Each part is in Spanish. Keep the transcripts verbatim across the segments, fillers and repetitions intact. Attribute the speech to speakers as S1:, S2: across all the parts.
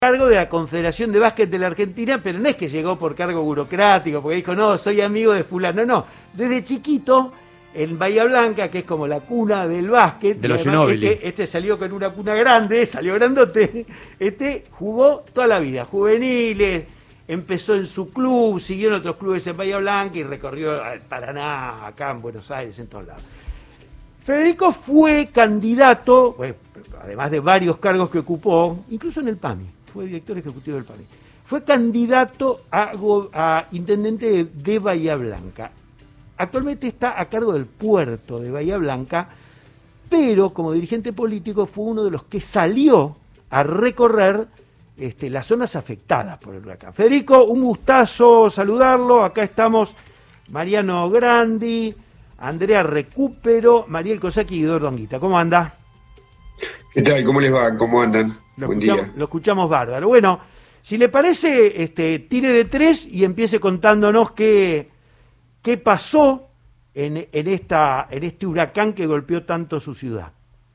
S1: cargo de la Confederación de Básquet de la Argentina, pero no es que llegó por cargo burocrático, porque dijo, no, soy amigo de fulano, no. Desde chiquito, en Bahía Blanca, que es como la cuna del básquet,
S2: de los Ginóbili.
S1: Este, este salió con una cuna grande, salió grandote, este jugó toda la vida, juveniles, empezó en su club, siguió en otros clubes en Bahía Blanca y recorrió al Paraná, acá en Buenos Aires, en todos lados. Federico fue candidato, bueno, además de varios cargos que ocupó, incluso en el PAMI, fue director ejecutivo del PAMI, fue candidato a, a intendente de, de Bahía Blanca. Actualmente está a cargo del puerto de Bahía Blanca, pero como dirigente político fue uno de los que salió a recorrer este, las zonas afectadas por el huracán. Federico, un gustazo saludarlo. Acá estamos Mariano Grandi, Andrea Recupero, Mariel Cosaki y Eduardo Anguita. ¿Cómo anda?
S3: ¿Qué tal? ¿Cómo les va? ¿Cómo andan?
S1: Lo
S3: Buen
S1: escuchamos,
S3: día.
S1: Lo escuchamos bárbaro. Bueno, si le parece, este, tire de tres y empiece contándonos qué, qué pasó en, en, esta, en este huracán que golpeó tanto su ciudad.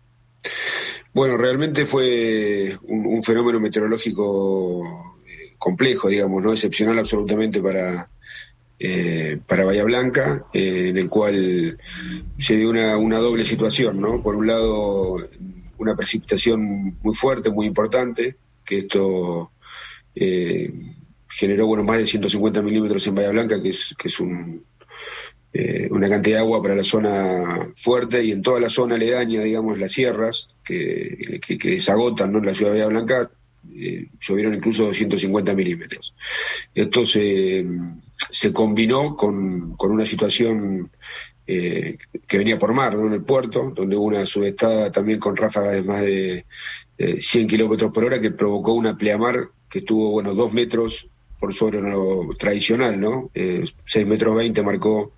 S3: Bueno, realmente fue un, un fenómeno meteorológico eh, complejo, digamos, no excepcional absolutamente para, eh, para Bahía Blanca, eh, en el cual se dio una, una doble situación, ¿no? Por un lado, una precipitación muy fuerte, muy importante, que esto eh, generó bueno, más de ciento cincuenta milímetros en Bahía Blanca, que es, que es un, eh, una cantidad de agua para la zona fuerte, y en toda la zona aledaña, digamos, las sierras, que, que, que desagotan, ¿no? En la ciudad de Bahía Blanca, eh, llovieron incluso ciento cincuenta milímetros. Esto se, se combinó con, con una situación Eh, que venía por mar, ¿no? En el puerto, donde hubo una subestada también con ráfagas de más de eh, cien kilómetros por hora, que provocó una pleamar que estuvo, bueno, dos metros por sobre lo tradicional, ¿no? Eh, seis metros veinte marcó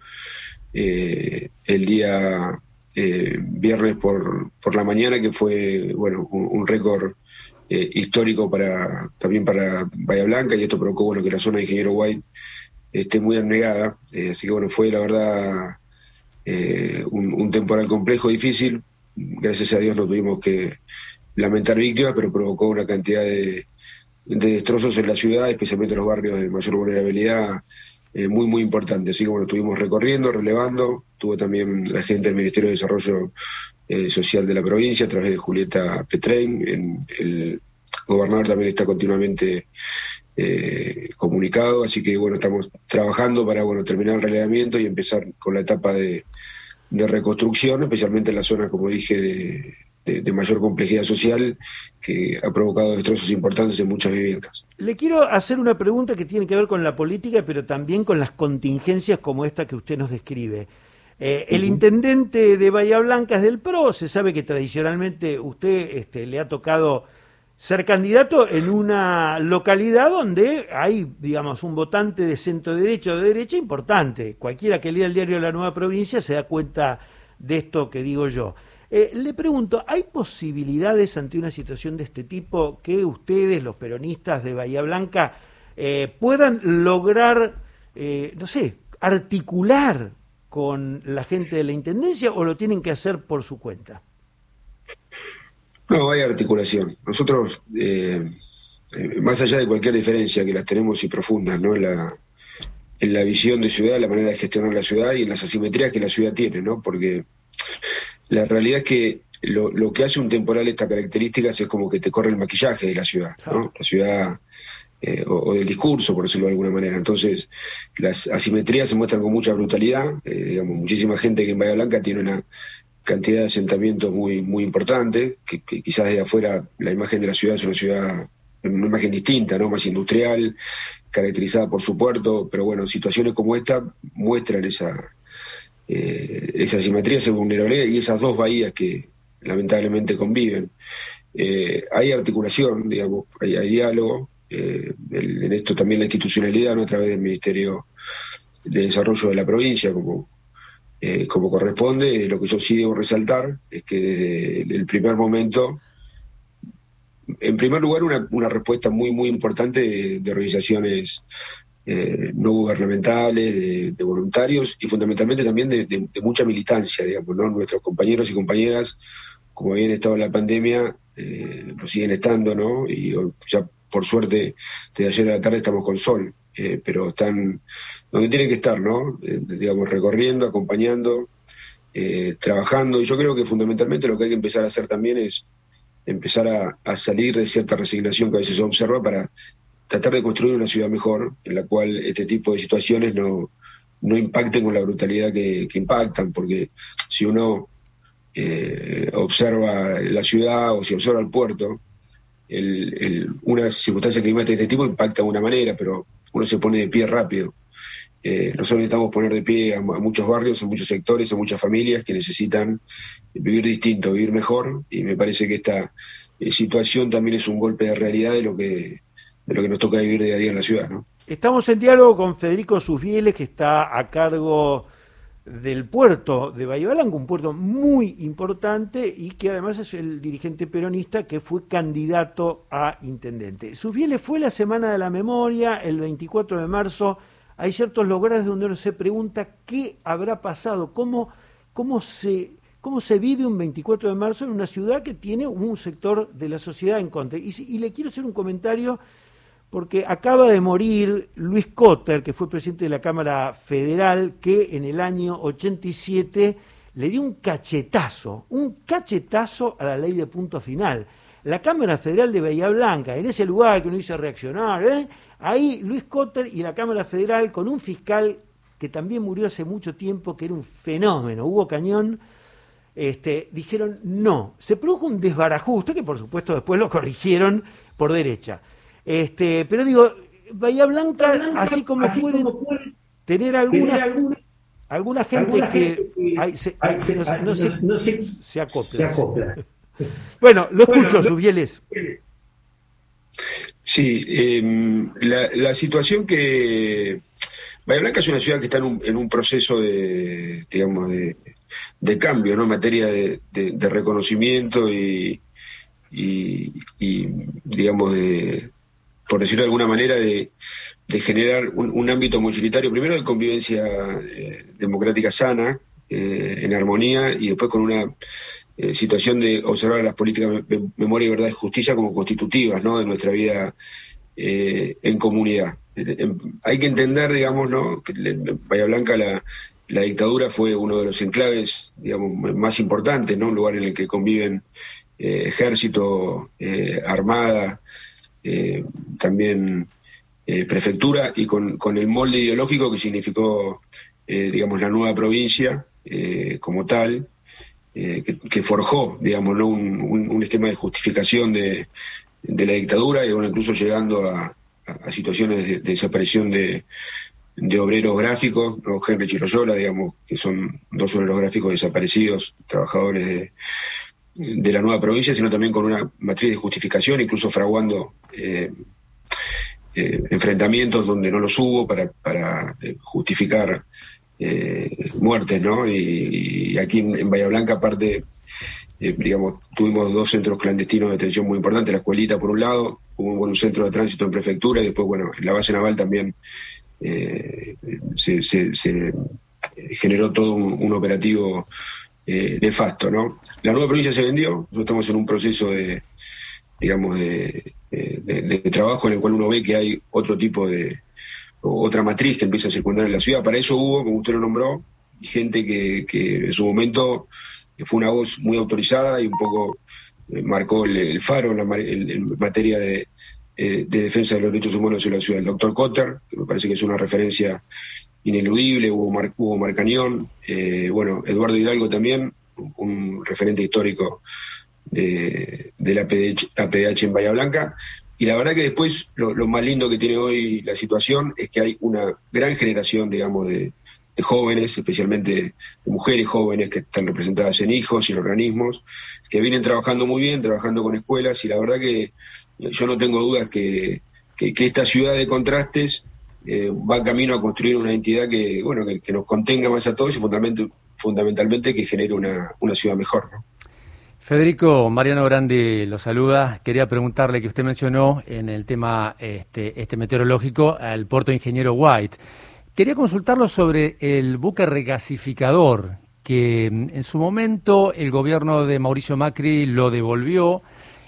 S3: eh, el día eh, viernes por, por la mañana, que fue, bueno, un, un récord eh, histórico para también para Bahía Blanca, y esto provocó, bueno, que la zona de Ingeniero White esté muy anegada, eh, así que, bueno, fue la verdad Eh, un, un temporal complejo, difícil. Gracias a Dios no tuvimos que lamentar víctimas, pero provocó una cantidad de, de destrozos en la ciudad, especialmente en los barrios de mayor vulnerabilidad, eh, muy, muy importante. Así que bueno, estuvimos recorriendo, relevando. Tuvo también la gente del Ministerio de Desarrollo eh, Social de la provincia, a través de Julieta Petrein. En, el gobernador también está continuamente Eh, comunicado, así que bueno, estamos trabajando para bueno terminar el relevamiento y empezar con la etapa de, de reconstrucción, especialmente en la zona, como dije, de, de, de mayor complejidad social, que ha provocado destrozos importantes en muchas viviendas.
S1: Le quiero hacer una pregunta que tiene que ver con la política, pero también con las contingencias como esta que usted nos describe. Eh, el uh-huh. intendente de Bahía Blanca es del P R O, se sabe que tradicionalmente usted este, le ha tocado ser candidato en una localidad donde hay, digamos, un votante de centro derecha o de derecha importante. Cualquiera que lea el diario La Nueva Provincia se da cuenta de esto que digo yo. Eh, le pregunto, ¿hay posibilidades ante una situación de este tipo que ustedes, los peronistas de Bahía Blanca, eh, puedan lograr, eh, no sé, articular con la gente de la Intendencia, o lo tienen que hacer por su cuenta?
S3: No, hay articulación. Nosotros, eh, eh, más allá de cualquier diferencia que las tenemos y profundas, ¿no? En la, en la visión de ciudad, la manera de gestionar la ciudad y en las asimetrías que la ciudad tiene, ¿no? Porque la realidad es que lo, lo que hace un temporal de estas características es como que te corre el maquillaje de la ciudad, ¿no? La ciudad, eh, o, o del discurso, por decirlo de alguna manera. Entonces, las asimetrías se muestran con mucha brutalidad. Eh, digamos, muchísima gente que en Bahía Blanca tiene una cantidad de asentamientos muy muy importante, que, que quizás desde afuera la imagen de la ciudad es una ciudad, una imagen distinta, ¿no? Más industrial, caracterizada por su puerto, pero bueno, situaciones como esta muestran esa eh, esa asimetría, esa vulnerabilidad y esas dos bahías que lamentablemente conviven. Eh, hay articulación, digamos, hay, hay diálogo, eh, el, en esto también la institucionalidad, ¿no? A través del Ministerio de Desarrollo de la provincia, como Eh, como corresponde. Lo que yo sí debo resaltar es que desde el primer momento, en primer lugar, una, una respuesta muy muy importante de, de organizaciones eh, no gubernamentales, de, de voluntarios y fundamentalmente también de, de, de mucha militancia, digamos, ¿no? Nuestros compañeros y compañeras, como habían estado en la pandemia, eh, lo siguen estando, ¿no? Y ya por suerte, desde ayer a la tarde estamos con sol, eh, pero están donde tienen que estar, ¿no? Eh, digamos, recorriendo, acompañando, eh, trabajando, y yo creo que fundamentalmente lo que hay que empezar a hacer también es empezar a, a salir de cierta resignación que a veces se observa para tratar de construir una ciudad mejor, en la cual este tipo de situaciones no, no impacten con la brutalidad que, que impactan, porque si uno eh, observa la ciudad o si observa el puerto, el, el, una circunstancia climática de este tipo impacta de una manera, pero uno se pone de pie rápido. Eh, nosotros necesitamos poner de pie a, a muchos barrios, a muchos sectores, a muchas familias que necesitan vivir distinto, vivir mejor, y me parece que esta eh, situación también es un golpe de realidad de lo que de lo que nos toca vivir día a día en la ciudad, ¿no?
S1: Estamos en diálogo con Federico Susbieles, que está a cargo del puerto de Bahía Blanca, un puerto muy importante y que además es el dirigente peronista que fue candidato a intendente. Susbieles, fue la Semana de la Memoria, el veinticuatro de marzo, hay ciertos lugares donde uno se pregunta qué habrá pasado, cómo, cómo se... ¿Cómo se vive un veinticuatro de marzo en una ciudad que tiene un sector de la sociedad en contra? Y, y le quiero hacer un comentario porque acaba de morir Luis Cotter, que fue presidente de la Cámara Federal, que en el año ochenta y siete le dio un cachetazo, un cachetazo a la ley de punto final. La Cámara Federal de Bahía Blanca, en ese lugar que uno dice reaccionar, ¿eh? Ahí Luis Cotter y la Cámara Federal, con un fiscal que también murió hace mucho tiempo, que era un fenómeno, Hugo Cañón, Este, dijeron no, se produjo un desbarajuste que por supuesto después lo corrigieron por derecha, este, pero digo, Bahía Blanca, Blanca así como así puede como puede tener alguna, tener alguna, alguna gente alguna que, gente que hay, se, hay, se, no, no, no, se, no se, se acopla, se acopla. Bueno, lo escucho, bueno, Susbieles.
S3: Sí, eh, la, la situación que Bahía Blanca es una ciudad que está en un, en un proceso de, digamos, de de cambio, ¿no? En materia de, de, de reconocimiento y, y, y, digamos, de, por decirlo de alguna manera, de, de generar un, un ámbito mayoritario, primero de convivencia eh, democrática sana, eh, en armonía, y después con una eh, situación de observar las políticas de memoria, verdad y justicia como constitutivas, ¿no? De nuestra vida eh, en comunidad. Eh, hay que entender, digamos, ¿no? Que en Bahía Blanca la La dictadura fue uno de los enclaves, digamos, más importantes, ¿no? Un lugar en el que conviven eh, ejército, eh, armada, eh, también eh, prefectura, y con, con el molde ideológico que significó, eh, digamos, la nueva provincia eh, como tal, eh, que, que forjó, digamos, ¿no? un, un, un esquema de justificación de, de la dictadura, y bueno, incluso llegando a, a, a situaciones de, de desaparición de de obreros gráficos, ¿no? Henry Chiroyola, digamos, que son dos obreros gráficos desaparecidos, trabajadores de, de la nueva provincia, sino también con una matriz de justificación, incluso fraguando eh, eh, enfrentamientos donde no los hubo para, para eh, justificar eh, muertes, ¿no? Y, y aquí en, en Bahía Blanca, aparte, eh, digamos, tuvimos dos centros clandestinos de detención muy importantes, la Escuelita por un lado, hubo un, un centro de tránsito en prefectura, y después, bueno, en la base naval también Eh, se, se, se generó todo un, un operativo eh, nefasto, ¿no? La nueva provincia se vendió, nosotros estamos en un proceso de, digamos, de, de, de, de trabajo en el cual uno ve que hay otro tipo de, otra matriz que empieza a circundar en la ciudad. Para eso hubo, como usted lo nombró, gente que, que en su momento fue una voz muy autorizada y un poco eh, marcó el, el faro en, la, en, en materia de de defensa de los derechos humanos en la ciudad. El doctor Cotter, que me parece que es una referencia ineludible, Hugo, Mar, Hugo Marcañón, eh, bueno, Eduardo Hidalgo también, un referente histórico de, de la A P D H en Bahía Blanca, y la verdad que después lo, lo más lindo que tiene hoy la situación es que hay una gran generación, digamos, de, de jóvenes, especialmente de mujeres jóvenes que están representadas en hijos y en organismos, que vienen trabajando muy bien, trabajando con escuelas, y la verdad que yo no tengo dudas que, que, que esta ciudad de contrastes eh, va camino a construir una entidad que, bueno, que, que nos contenga más a todos y fundamentalmente, fundamentalmente que genere una, una ciudad mejor, ¿no?
S2: Federico, Mariano Grandi lo saluda. Quería preguntarle, que usted mencionó en el tema este, este meteorológico al puerto Ingeniero White. Quería consultarlo sobre el buque regasificador, que en su momento el gobierno de Mauricio Macri lo devolvió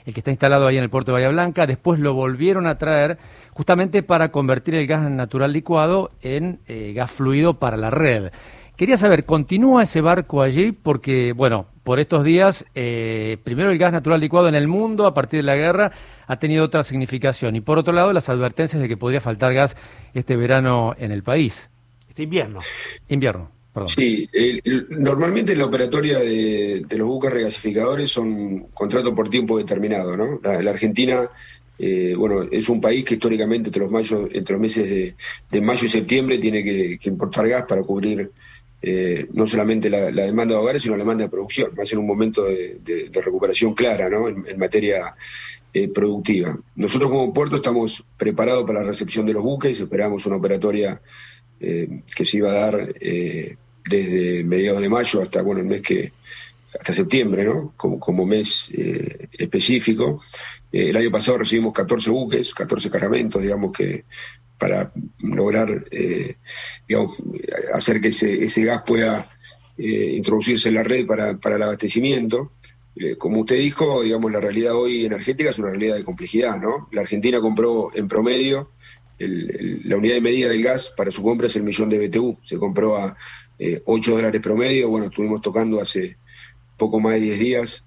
S2: el que está instalado ahí en el puerto de Bahía Blanca, después lo volvieron a traer justamente para convertir el gas natural licuado en eh, gas fluido para la red. Quería saber, ¿continúa ese barco allí? Porque, bueno, por estos días, eh, primero el gas natural licuado en el mundo, a partir de la guerra, ha tenido otra significación. Y por otro lado, las advertencias de que podría faltar gas este verano en el país.
S1: Este invierno.
S2: Invierno, perdón.
S3: Sí, el, el, normalmente la operatoria de, de los buques regasificadores son contratos por tiempo determinado, ¿no? La, la Argentina... Eh, bueno, es un país que históricamente entre los, mayo, entre los meses de, de mayo y septiembre tiene que, que importar gas para cubrir eh, no solamente la, la demanda de hogares, sino la demanda de producción, más en un momento de, de, de recuperación clara, ¿no? en, en materia eh, productiva. Nosotros como puerto estamos preparados para la recepción de los buques, esperamos una operatoria eh, que se iba a dar eh, desde mediados de mayo hasta bueno el mes que hasta septiembre, ¿no? Como, como mes eh, específico. Eh, el año pasado recibimos catorce buques, catorce cargamentos, digamos, que para lograr eh, digamos, hacer que ese, ese gas pueda eh, introducirse en la red para, para el abastecimiento. Eh, como usted dijo, digamos, la realidad hoy energética es una realidad de complejidad, ¿no? La Argentina compró en promedio, el, el, la unidad de medida del gas para su compra es el millón de B T U, se compró a eh, ocho dólares promedio, bueno, estuvimos tocando hace poco más de diez días,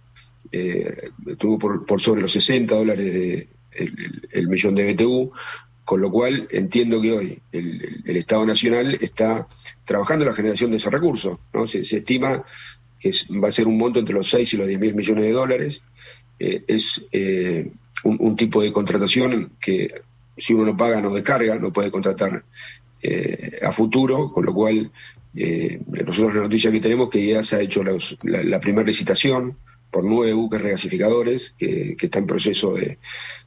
S3: eh, estuvo por, por sobre los sesenta dólares de, el, el, el millón de B T U, con lo cual entiendo que hoy el, el, el Estado Nacional está trabajando en la generación de ese recurso, ¿no? Se, se estima que es, va a ser un monto entre los seis y los diez mil millones de dólares, eh, es eh, un, un tipo de contratación que si uno no paga no descarga, no puede contratar eh, a futuro, con lo cual Eh, nosotros la noticia que tenemos es que ya se ha hecho los, la, la primera licitación por nueve buques regasificadores que, que está en proceso de,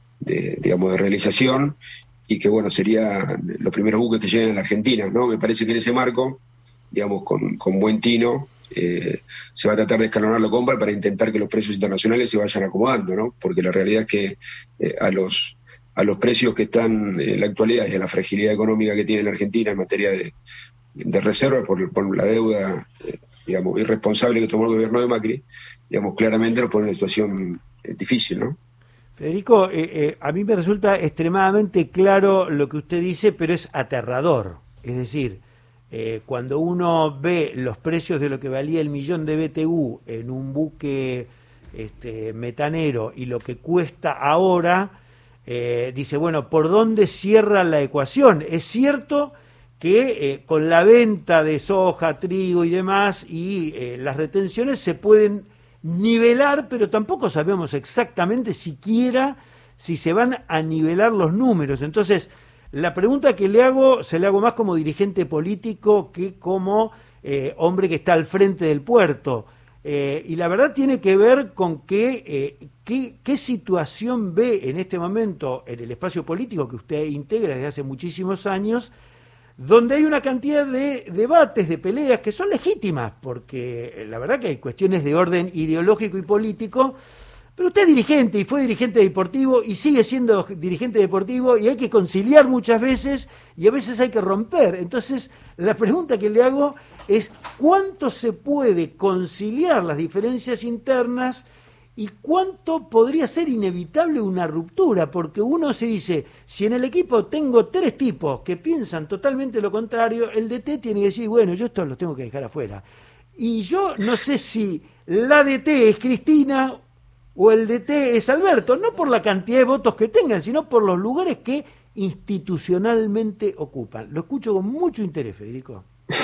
S3: de, digamos, de realización y que bueno serían los primeros buques que lleguen a la Argentina, ¿no? Me parece que en ese marco, digamos, con, con buen tino, eh, se va a tratar de escalonar la compra para intentar que los precios internacionales se vayan acomodando, ¿no? Porque la realidad es que eh, a los a los precios que están en la actualidad y a la fragilidad económica que tiene la Argentina en materia de de reserva por, por la deuda, eh, digamos, irresponsable que tomó el gobierno de Macri, digamos, claramente nos pone en una situación eh, difícil, ¿no?
S1: Federico, eh, eh, a mí me resulta extremadamente claro lo que usted dice, pero es aterrador. Es decir, eh, cuando uno ve los precios de lo que valía el millón de B T U en un buque este, metanero y lo que cuesta ahora, eh, dice, bueno, ¿por dónde cierra la ecuación? Es cierto que eh, con la venta de soja, trigo y demás, y eh, las retenciones se pueden nivelar, pero tampoco sabemos exactamente siquiera si se van a nivelar los números. Entonces, la pregunta que le hago, se le hago más como dirigente político que como eh, hombre que está al frente del puerto. Eh, y la verdad tiene que ver con que, eh, qué, qué situación ve en este momento en el espacio político que usted integra desde hace muchísimos años, donde hay una cantidad de debates, de peleas que son legítimas, porque la verdad que hay cuestiones de orden ideológico y político, pero usted es dirigente y fue dirigente deportivo y sigue siendo dirigente deportivo y hay que conciliar muchas veces y a veces hay que romper. Entonces, la pregunta que le hago es ¿cuánto se puede conciliar las diferencias internas y cuánto podría ser inevitable una ruptura? Porque uno se dice, si en el equipo tengo tres tipos que piensan totalmente lo contrario, el D T tiene que decir, bueno, yo estos los tengo que dejar afuera. Y yo no sé si la D T es Cristina o el D T es Alberto, no por la cantidad de votos que tengan, sino por los lugares que institucionalmente ocupan. Lo escucho con mucho interés, Federico.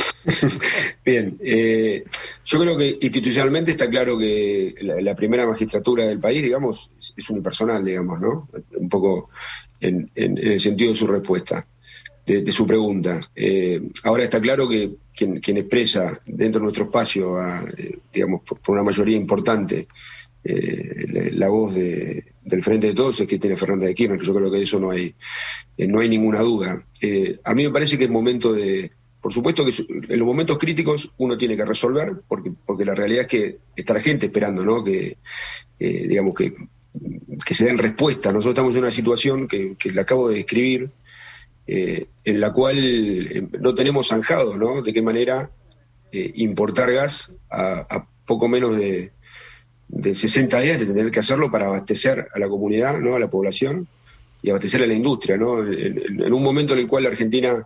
S3: Bien, eh, yo creo que institucionalmente está claro que la, la primera magistratura del país, digamos, es, es unipersonal, digamos, ¿no? Un poco en, en, en el sentido de su respuesta, de, de su pregunta. Eh, ahora está claro que quien, quien expresa dentro de nuestro espacio, a, eh, digamos, por, por una mayoría importante, eh, la, la voz de, del Frente de Todos es Cristina Fernández de Kirchner, que yo creo que de eso no hay, eh, no hay ninguna duda. Eh, a mí me parece que es momento de... Por supuesto que en los momentos críticos uno tiene que resolver, porque porque la realidad es que está la gente esperando, ¿no? Que, eh, digamos, que, que se den respuestas. Nosotros estamos en una situación que, que la acabo de describir, eh, en la cual eh, no tenemos zanjado, ¿no? De qué manera eh, importar gas a, a poco menos de, de sesenta días de tener que hacerlo para abastecer a la comunidad, ¿no? A la población y abastecer a la industria, ¿no? En, en, en un momento en el cual la Argentina,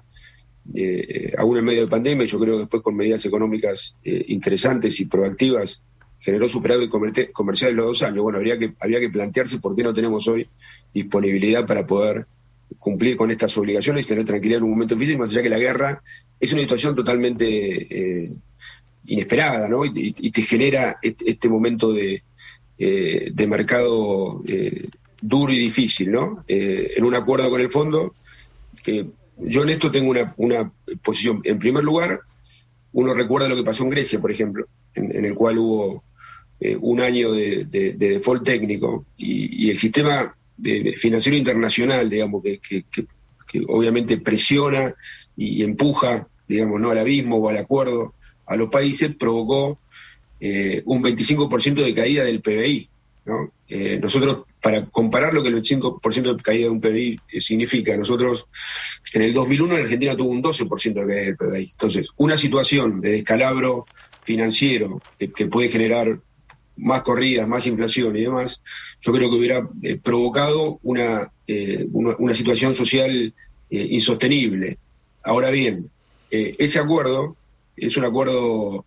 S3: eh, aún en medio de pandemia, yo creo que después con medidas económicas eh, interesantes y proactivas, generó superávit comer- comercial en los dos años. Bueno, habría que, habría que plantearse por qué no tenemos hoy disponibilidad para poder cumplir con estas obligaciones y tener tranquilidad en un momento difícil, más allá que la guerra es una situación totalmente eh, inesperada, ¿no? Y, y te genera este, este momento de, eh, de mercado eh, duro y difícil, ¿no? Eh, en un acuerdo con el fondo, que yo en esto tengo una, una posición. En primer lugar, uno recuerda lo que pasó en Grecia, por ejemplo, en, en el cual hubo eh, un año de, de, de default técnico y, y el sistema de, de financiero internacional, digamos, que, que, que, que obviamente presiona y, y empuja, digamos, ¿no? Al abismo o al acuerdo a los países, provocó eh, un veinticinco por ciento de caída del P B I, ¿no? Eh, nosotros, para comparar lo que el veinticinco por ciento de caída de un P B I eh, significa, nosotros en el dos mil uno en Argentina tuvo un doce por ciento de caída del P B I. Entonces, una situación de descalabro financiero que, que puede generar más corridas, más inflación y demás, yo creo que hubiera eh, provocado una, eh, una, una situación social eh, insostenible. Ahora bien, eh, ese acuerdo es un acuerdo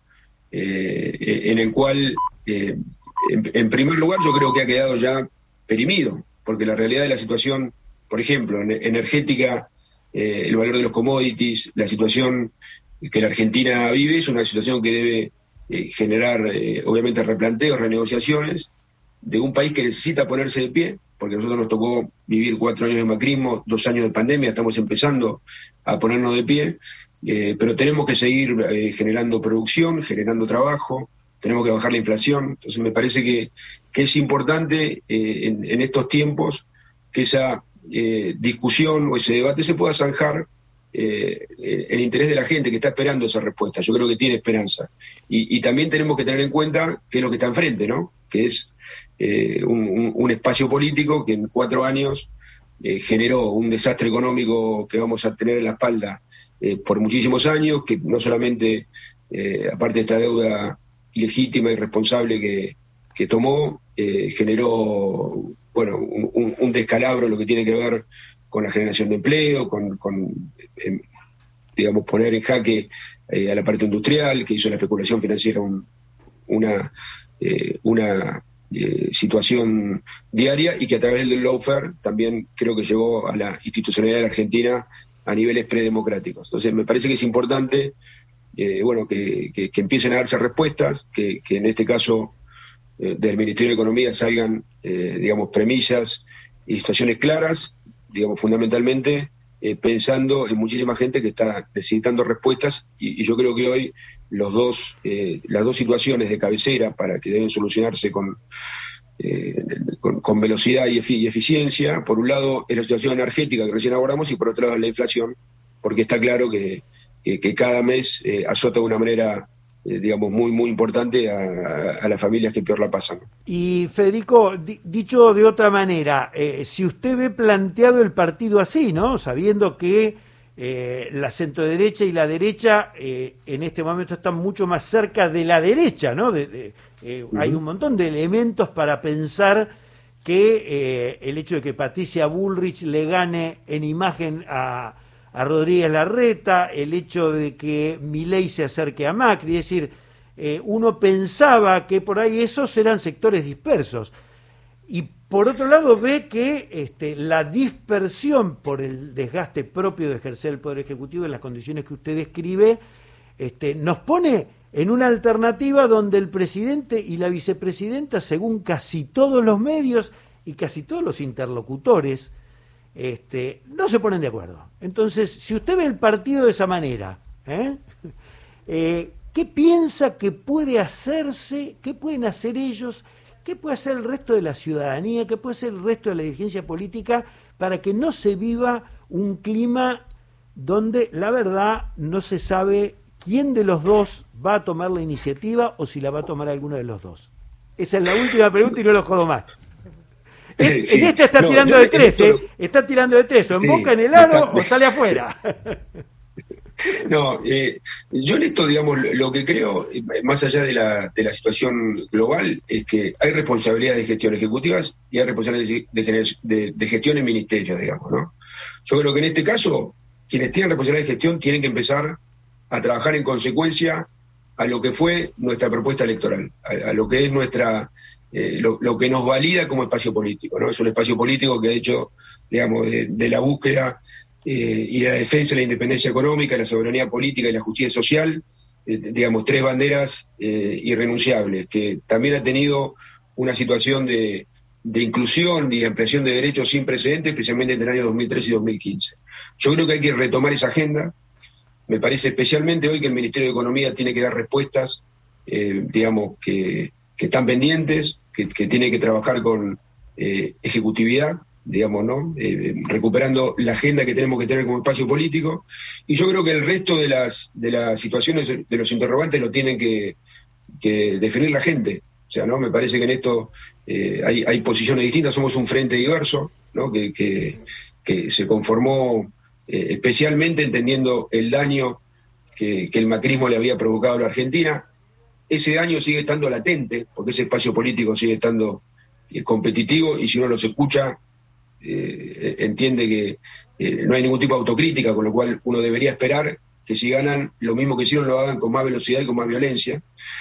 S3: eh, en el cual, eh, en, en primer lugar, yo creo que ha quedado ya perimido, porque la realidad de la situación, por ejemplo, en, energética, eh, el valor de los commodities, la situación que la Argentina vive es una situación que debe eh, generar, eh, obviamente, replanteos, renegociaciones de un país que necesita ponerse de pie, porque a nosotros nos tocó vivir cuatro años de macrismo, dos años de pandemia, estamos empezando a ponernos de pie, eh, pero tenemos que seguir eh, generando producción, generando trabajo, tenemos que bajar la inflación. Entonces me parece que, que es importante eh, en, en estos tiempos que esa eh, discusión o ese debate se pueda zanjar eh, en interés de la gente que está esperando esa respuesta. Yo creo que tiene esperanza. Y, y también tenemos que tener en cuenta qué es lo que está enfrente, ¿no? Que es eh, un, un, un espacio político que en cuatro años eh, generó un desastre económico que vamos a tener en la espalda eh, por muchísimos años, que no solamente, eh, aparte de esta deuda ilegítima y irresponsable que, que tomó, eh, generó bueno un, un descalabro en lo que tiene que ver con la generación de empleo, con, con eh, digamos, poner en jaque eh, a la parte industrial, que hizo la especulación financiera un, una, eh, una eh, situación diaria, y que a través del lawfare también creo que llegó a la institucionalidad de la Argentina a niveles predemocráticos. Entonces me parece que es importante eh, bueno que, que, que empiecen a darse respuestas, que, que en este caso eh, del Ministerio de Economía salgan eh, digamos premisas y situaciones claras, digamos fundamentalmente eh, pensando en muchísima gente que está necesitando respuestas, y, y yo creo que hoy los dos eh, las dos situaciones de cabecera para que deben solucionarse con Eh, con, con velocidad y, efi- y eficiencia. Por un lado es la situación energética que recién abordamos, y por otro lado es la inflación, porque está claro que, que, que cada mes eh, azota de una manera eh, digamos muy muy importante a, a, a las familias que peor la pasan.
S1: Y Federico, di- dicho de otra manera, eh, si usted ve planteado el partido así, ¿no? Sabiendo que eh, la centroderecha y la derecha eh, en este momento están mucho más cerca de la derecha, ¿no? De, de, eh, uh-huh. Hay un montón de elementos para pensar que eh, el hecho de que Patricia Bullrich le gane en imagen a, a Rodríguez Larreta, el hecho de que Milei se acerque a Macri, es decir, eh, uno pensaba que por ahí esos eran sectores dispersos. Y por otro lado ve que este, la dispersión por el desgaste propio de ejercer el Poder Ejecutivo en las condiciones que usted describe, este, nos pone en una alternativa donde el presidente y la vicepresidenta, según casi todos los medios y casi todos los interlocutores, este, no se ponen de acuerdo. Entonces, si usted ve el partido de esa manera, ¿eh? Eh, ¿qué piensa que puede hacerse, qué pueden hacer ellos? ¿Qué puede hacer el resto de la ciudadanía? ¿Qué puede hacer el resto de la dirigencia política para que no se viva un clima donde la verdad no se sabe quién de los dos va a tomar la iniciativa o si la va a tomar alguno de los dos? Esa es la última pregunta y no lo jodo más. Es, sí. En esta está no, tirando de tres, ¿eh? Lo... Está tirando de tres, o sí, emboca en el aro está... o sale afuera.
S3: No, eh, yo en esto, digamos, lo que creo, más allá de la, de la situación global, es que hay responsabilidades de gestión ejecutivas y hay responsabilidades de, de, de gestión en ministerios, digamos, ¿no? Yo creo que en este caso, quienes tienen responsabilidad de gestión tienen que empezar a trabajar en consecuencia a lo que fue nuestra propuesta electoral, a, a lo que es nuestra, eh, lo, lo que nos valida como espacio político, ¿no? Es un espacio político que ha hecho, digamos, de, de la búsqueda Eh, y la defensa de la independencia económica, la soberanía política y la justicia social, eh, digamos, tres banderas eh, irrenunciables, que también ha tenido una situación de, de inclusión y ampliación de derechos sin precedentes, especialmente entre el año dos mil trece y dos mil quince. Yo creo que hay que retomar esa agenda. Me parece especialmente hoy que el Ministerio de Economía tiene que dar respuestas, eh, digamos, que, que están pendientes, que, que tiene que trabajar con eh, ejecutividad, digamos, ¿no? Eh, recuperando la agenda que tenemos que tener como espacio político, y yo creo que el resto de las de las situaciones, de los interrogantes, lo tienen que, que definir la gente. O sea, ¿no? Me parece que en esto eh, hay, hay posiciones distintas, somos un frente diverso, ¿no? que, que, que se conformó eh, especialmente entendiendo el daño que, que el macrismo le había provocado a la Argentina. Ese daño sigue estando latente, porque ese espacio político sigue estando eh, competitivo, y si uno los escucha, Eh, entiende que eh, no hay ningún tipo de autocrítica, con lo cual uno debería esperar que si ganan lo mismo que hicieron lo hagan con más velocidad y con más violencia.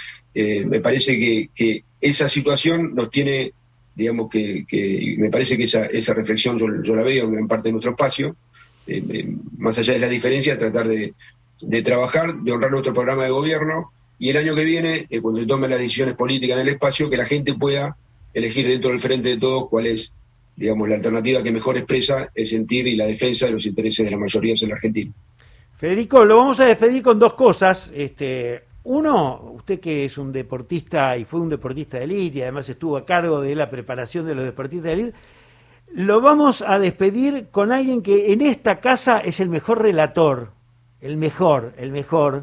S3: Eh, me parece que, que esa situación nos tiene, digamos que, que me parece que esa, esa reflexión yo, yo la veo en gran parte de nuestro espacio, eh, eh, más allá de la diferencia, tratar de, de trabajar, de honrar nuestro programa de gobierno, y el año que viene, eh, cuando se tomen las decisiones políticas en el espacio, que la gente pueda elegir dentro del frente de todos cuál es, digamos, la alternativa que mejor expresa el sentir y la defensa de los intereses de la mayoría de la Argentina.
S1: Federico, lo vamos a despedir con dos cosas. Este, uno, usted que es un deportista y fue un deportista de élite y además estuvo a cargo de la preparación de los deportistas de élite, lo vamos a despedir con alguien que en esta casa es el mejor relator, el mejor, el mejor,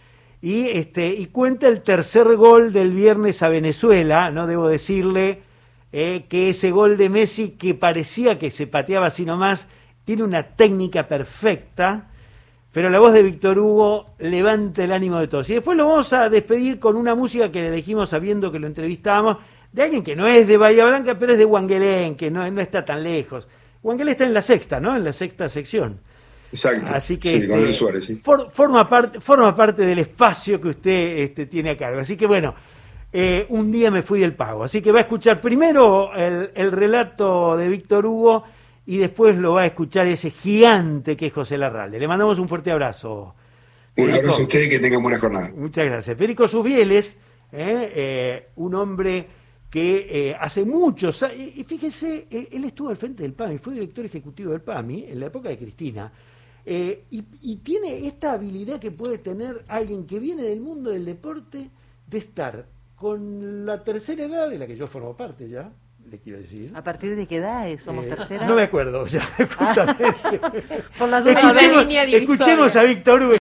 S1: y, este, y cuenta el tercer gol del viernes a Venezuela, no debo decirle Eh, que ese gol de Messi, que parecía que se pateaba así nomás, tiene una técnica perfecta, pero la voz de Víctor Hugo levanta el ánimo de todos. Y después lo vamos a despedir con una música que le elegimos sabiendo que lo entrevistábamos, de alguien que no es de Bahía Blanca, pero es de Huanguelén, que no, no está tan lejos. Huanguelén está en la sexta, ¿no? En la sexta sección.
S3: Exacto.
S1: Así que
S3: sí,
S1: este,
S3: con el Suárez, sí.
S1: for, forma, parte, forma parte del espacio que usted este, tiene a cargo. Así que bueno, Eh, un día me fui del pago, así que va a escuchar primero el, el relato de Víctor Hugo y después lo va a escuchar ese gigante que es José Larralde. Le mandamos un fuerte abrazo.
S3: Un Federico, abrazo a ustedes, que tengan buena jornada.
S1: Muchas gracias. Federico Susbieles, eh, eh, un hombre que eh, hace muchos años, y, y fíjese, eh, él estuvo al frente del PAMI, fue director ejecutivo del PAMI en la época de Cristina, eh, y, y tiene esta habilidad que puede tener alguien que viene del mundo del deporte de estar con la tercera edad, de la que yo formo parte ya, le quiero decir.
S4: ¿A partir de qué edad somos
S1: eh,
S4: tercera?
S1: No me acuerdo ya, justamente.
S4: Por la duda,
S1: escuchemos, escuchemos a Víctor Hugo.